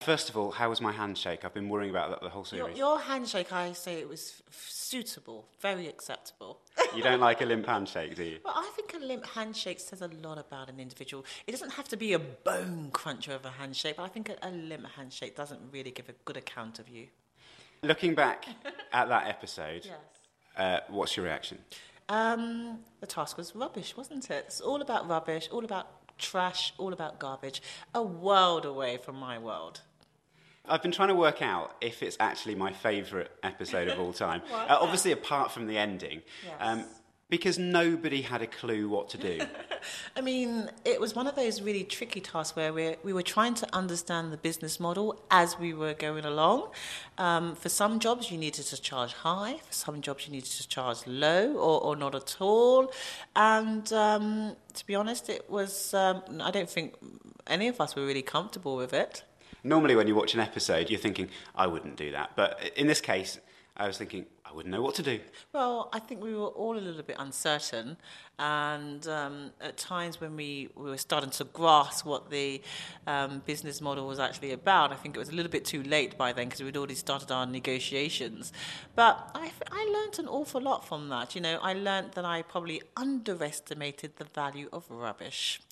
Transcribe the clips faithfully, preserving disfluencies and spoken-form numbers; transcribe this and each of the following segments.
First of all, how was my handshake? I've been worrying about that the whole Your, series. your handshake, I say it was f- suitable, very acceptable. You don't like a limp handshake, do you? Well, I think a limp handshake says a lot about an individual. It doesn't have to be a bone cruncher of a handshake, but I think a, a limp handshake doesn't really give a good account of you. Looking back at that episode, Yes. uh, what's your reaction? Um, the task was rubbish, wasn't it? It's all about rubbish, all about trash, all about garbage. A world away from my world. I've been trying to work out if it's actually my favourite episode of all time. Why? uh, obviously, apart from the ending. Yes. Um, because nobody had a clue what to do. I mean, it was one of those really tricky tasks where we we were trying to understand the business model as we were going along. Um, for some jobs, you needed to charge high. For some jobs, you needed to charge low or, or not at all. And um, to be honest, it was. Um, I don't think any of us were really comfortable with it. Normally, when you watch an episode, you're thinking, I wouldn't do that. But in this case, I was thinking, I wouldn't know what to do. Well, I think we were all a little bit uncertain, and um, at times when we, we were starting to grasp what the um, business model was actually about, I think it was a little bit too late by then because we'd already started our negotiations. But I, I learnt an awful lot from that. You know, I learnt that I probably underestimated the value of rubbish.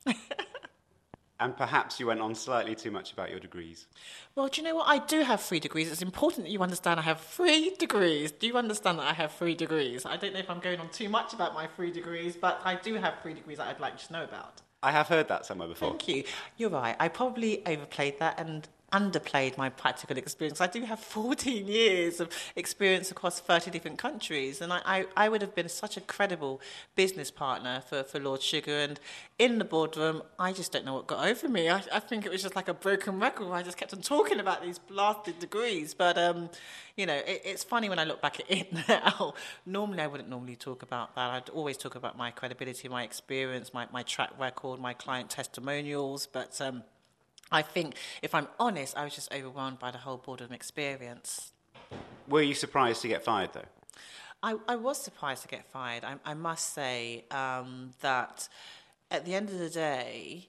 And perhaps you went on slightly too much about your degrees. Well, do you know what? I do have three degrees. It's important that you understand I have three degrees. Do you understand that I have three degrees? I don't know if I'm going on too much about my three degrees, but I do have three degrees that I'd like you to know about. I have heard that somewhere before. Thank you. You're right. I probably overplayed that and underplayed my practical experience. I do have fourteen years of experience across thirty different countries, and I, I, I would have been such a credible business partner for, for Lord Sugar. And in the boardroom, I just don't know what got over me. I, I think it was just like a broken record where I just kept on talking about these blasted degrees. But, um, you know, it, it's funny when I look back at it now. Normally, I wouldn't normally talk about that. I'd always talk about my credibility, my experience, my, my track record, my client testimonials. But um, I think, if I'm honest, I was just overwhelmed by the whole boardroom experience. Were you surprised to get fired, though? I, I was surprised to get fired. I, I must say um, that at the end of the day,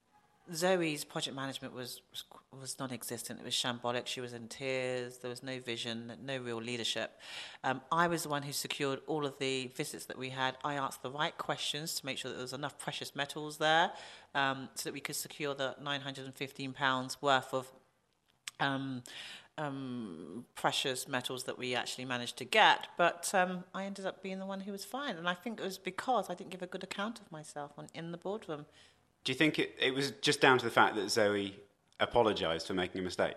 Zoe's project management was, was was non-existent. It was shambolic. She was in tears. There was no vision, no real leadership. Um, I was the one who secured all of the visits that we had. I asked the right questions to make sure that there was enough precious metals there um, so that we could secure the nine hundred fifteen pounds worth of um, um, precious metals that we actually managed to get. But um, I ended up being the one who was fined. And I think it was because I didn't give a good account of myself on, in the boardroom. Do you think it, it was just down to the fact that Zoe apologised for making a mistake?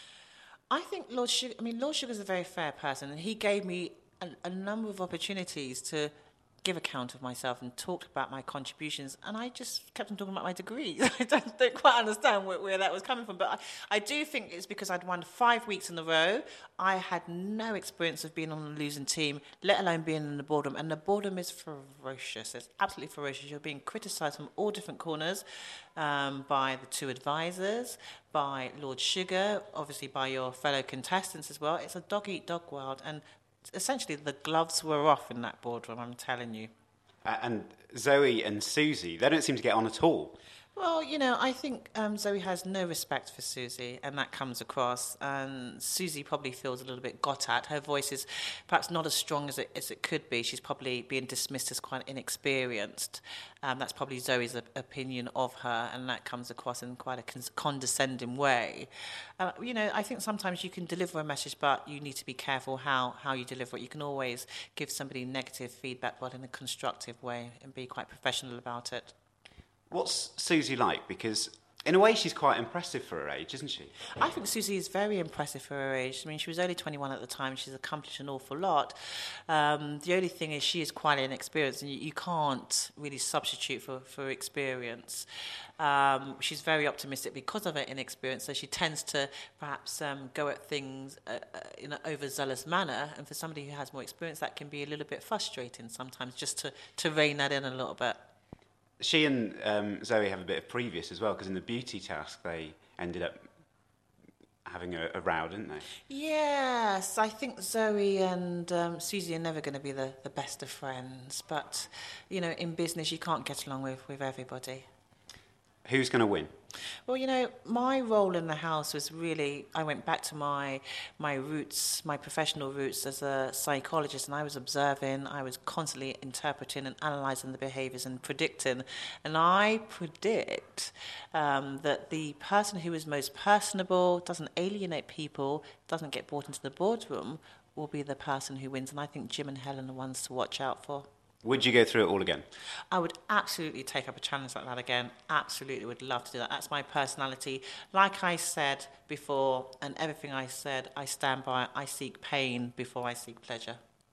I think Lord Sugar, I mean, Lord Sugar's a very fair person, and he gave me a, a number of opportunities to give account of myself and talk about my contributions, and I just kept on talking about my degrees. I don't, don't quite understand where, where that was coming from, but I, I do think it's because I'd won five weeks in a row. I had no experience of being on a losing team, let alone being in the boardroom, and the boardroom is ferocious. It's absolutely ferocious. You're being criticised from all different corners um, by the two advisors, by Lord Sugar, obviously by your fellow contestants as well. It's a dog-eat-dog world, and essentially the gloves were off in that boardroom, I'm telling you. Uh, and Zoe and Susie, they don't seem to get on at all. Well, you know, I think um, Zoe has no respect for Susie, and that comes across. And Susie probably feels a little bit got at. Her voice is perhaps not as strong as it, as it could be. She's probably being dismissed as quite inexperienced. Um, that's probably Zoe's opinion of her, and that comes across in quite a con- condescending way. Uh, you know, I think sometimes you can deliver a message, but you need to be careful how, how you deliver it. You can always give somebody negative feedback, but in a constructive way, and be quite professional about it. What's Susie like? Because in a way she's quite impressive for her age, isn't she? I think Susie is very impressive for her age. I mean, she was only twenty-one at the time. She's accomplished an awful lot. Um, the only thing is she is quite inexperienced, and you, you can't really substitute for, for experience. Um, she's very optimistic because of her inexperience, so she tends to perhaps um, go at things uh, uh, in an overzealous manner. And for somebody who has more experience, that can be a little bit frustrating sometimes, just to, to rein that in a little bit. She and um, Zoe have a bit of previous as well, because in the beauty task they ended up having a, a row, didn't they? Yes, I think Zoe and um, Susie are never going to be the, the best of friends, but, you know, in business you can't get along with, with everybody. Who's going to win? Well, you know, my role in the house was really, I went back to my my roots, my professional roots as a psychologist, and I was observing, I was constantly interpreting and analysing the behaviours and predicting. And I predict um, that the person who is most personable, doesn't alienate people, doesn't get brought into the boardroom, will be the person who wins. And I think Jim and Helen are the ones to watch out for. Would you go through it all again? I would absolutely take up a challenge like that again. Absolutely would love to do that. That's my personality. Like I said before, and everything I said, I stand by. I seek pain before I seek pleasure.